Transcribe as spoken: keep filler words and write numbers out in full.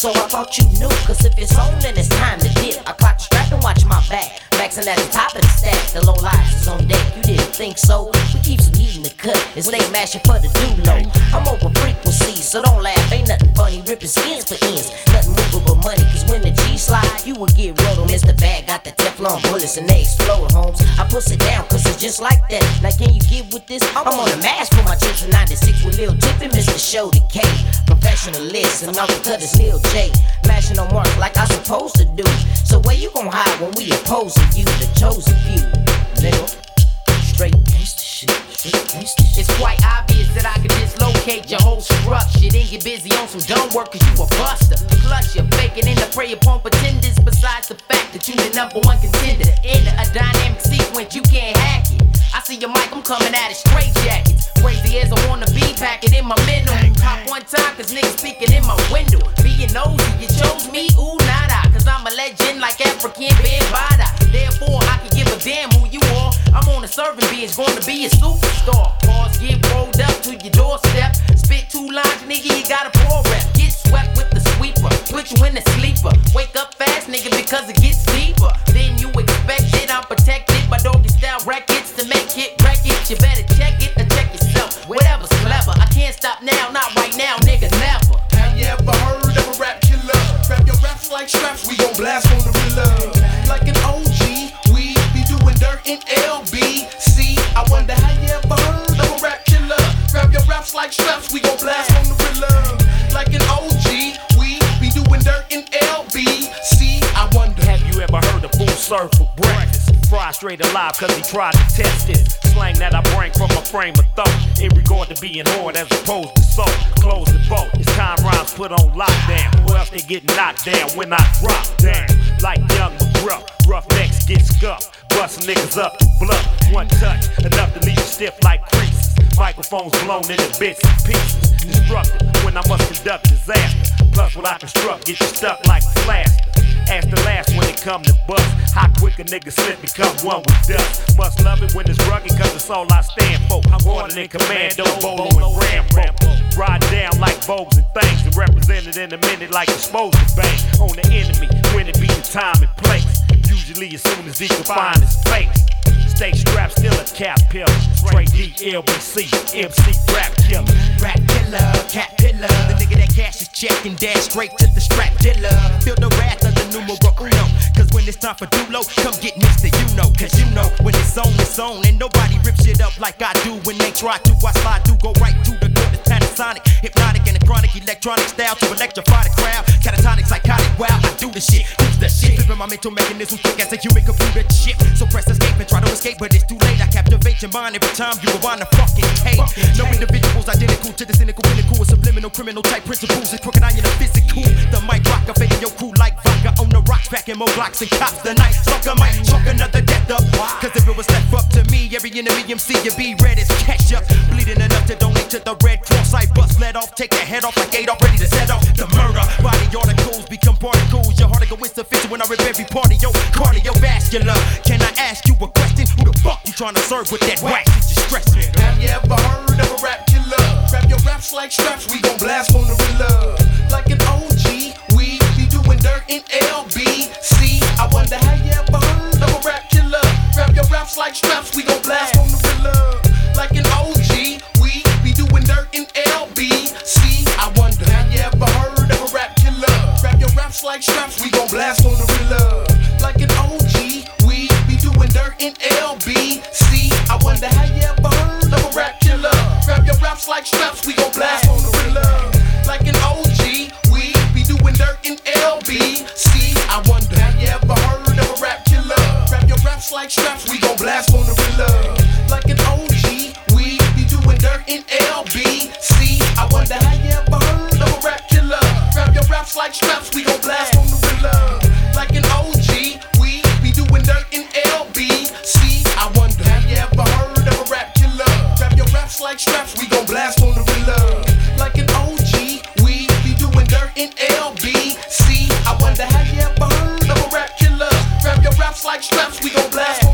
so I thought you knew. Cause if it's on, then it's time to dip. I clock the strap and watch my back. Maxing at the top of the stack, the low lives is on deck. You didn't think so? We keep some heat in the cut. It's late mashing for the do-low. I'm over frequency, so don't laugh. Ain't nothing funny, ripping skins for ends. Nothing moving but money, cause when the G slide, you will get rolled on. Mister Bag got the Teflon bullets and they explode, homes. I push it down, cause it's just like that. Now can you get with this? I'm on the mask for my chips in ninety-six with Lil Tippy, Mister Show the K. Professionalist, and off the cut is Lil J. Mashing on mark like I supposed to do. So where you gon' hide when we opposing you, the chosen few? Nigga, straight gangsta shit, straight gangsta shit. It's quite obvious that I can dislocate your whole structure. Then get busy on some dumb work cause you a buster. Plus you're faking in the prey upon pretenders. Besides the fact that you the number one contender in a dynamic sequence, you can't hack it. I see your mic, I'm coming at it straight jackets. Crazy as I wanna be, pack it in my mental. Pop one time cause niggas speaking in my window. Being nosy, you chose me, ooh nada. Cause I'm a legend like African Ben Bada. Therefore I can give a damn who you are. I'm on a serving bench, gonna be a superstar. Cars get rolled up to your doorstep. Spit two lines, nigga, you got a poor rep. Get swept with the sweeper, put you in a sleeper. Wake up fast, nigga, because it gets deeper. Then you expect it, I'm protected by doggy style records to make it wreck it. You better check it or check yourself. Whatever's clever, I can't stop now, not right now, nigga, never. Have you ever heard of a rap killer? Grab your raps like straps, we gon' blast on the real. Like an O G, we be doing dirt in L B C. I wonder how you ever heard of a rap killer? Grab your raps like straps, we gon' blast on the real. Like an O G, we be doing dirt in L B C. I wonder. Have you ever heard of Food Served for breakfast? Fried straight alive cause he tried to test it. Slang that I bring from a frame of thought in regard to being hard as opposed to soft. Close the boat, it's time rhymes put on lockdown, or else they get knocked down when I drop down. Like young McGruff, rough necks get scuffed, bustin' niggas up to bluff. One touch, enough to leave you stiff like creases. Microphones blown into bits and pieces. Destructive when I must conduct disaster. Plus what I construct get you stuck like plaster. Ask the last when it come to bust. How quick a nigga slip become one with dust. Must love it when it's rugged cause it's all I stand for. I'm wanted in commando, Bolo and Rambo. Ride down like Vogues and things and represented in a minute like you're supposed to bang. On the enemy when it be the time and place. Usually as soon as he can find his face. Stay strapped, still a cap pillar. Straight D, L B C, M C, rap killer. Rap killer, cat pillar. The nigga that cash is check and dash straight to the strap dealer. Feel the wrath of the numero uno. Cause when it's time for Dulo, come get Mister You know. Cause you know when it's on, it's on. And nobody rips shit up like I do when they try to. I slide through, go right to the good. It's Panasonic, hypnotic and chronic, electronic style to electrify the crowd. Catatonic, psychotic, wow, I do the shit. Who's the shit? Flipping my mental mechanism quick as a human computer chip. So press escape and try to escape, but it's too late. I captivate your mind every time you rewind the fucking tape. No individuals identical to the cynical pinnacle of subliminal criminal type principles. It's crooked eye in the physical. The mic rocker fading your crew like vodka on the rocks, packing more blocks and cops. The night sucker might chalk another death up. Cause if it was left up to me, every enemy M C you be red as ketchup. Bleeding enough to donate to the Red Cross. I bust, let off, take your head off like Adolf, ready to set off the murder. Body articles become particles. Your heart go insufficient when I rip every part of your cardiovascular. Can I ask you a question? Who the fuck you trying to serve with that wax? It's just stressing. Have you ever heard of a rap killer? Grab your raps like straps, we gon' blast on the real. Like an O G, we be doing dirt in L B C. I wonder how you ever heard of a rap killer? Grab your raps like straps, we gon' blast on the real. Like an O G, we be doing dirt in L B C. I wonder have you ever heard of a rap killer? Grab your raps like straps, we gon' blast on the real. Like an O G, we be doing dirt in L B C. I wonder how you ever heard of a rap killer? Grab your raps like straps, we gon' blast on the real. Like an O G, we be doing dirt in L B C. I wonder have you ever heard of a rap killer? Grab your raps like straps, we gon' blast on the real. Like an O G, we be doing dirt in L B C. I wonder how you ever heard of a rap killer? Grab your raps like straps, we gon' blast on the real. Like an O G, we be doing dirt in L B C. I wonder have you ever heard of a rap killer? Grab your raps like straps, we gon' blast on the real. Like an O G, we be doing dirt in L B C. I wonder have you ever heard of a rap killer? Grab your raps like straps, we gon' blast.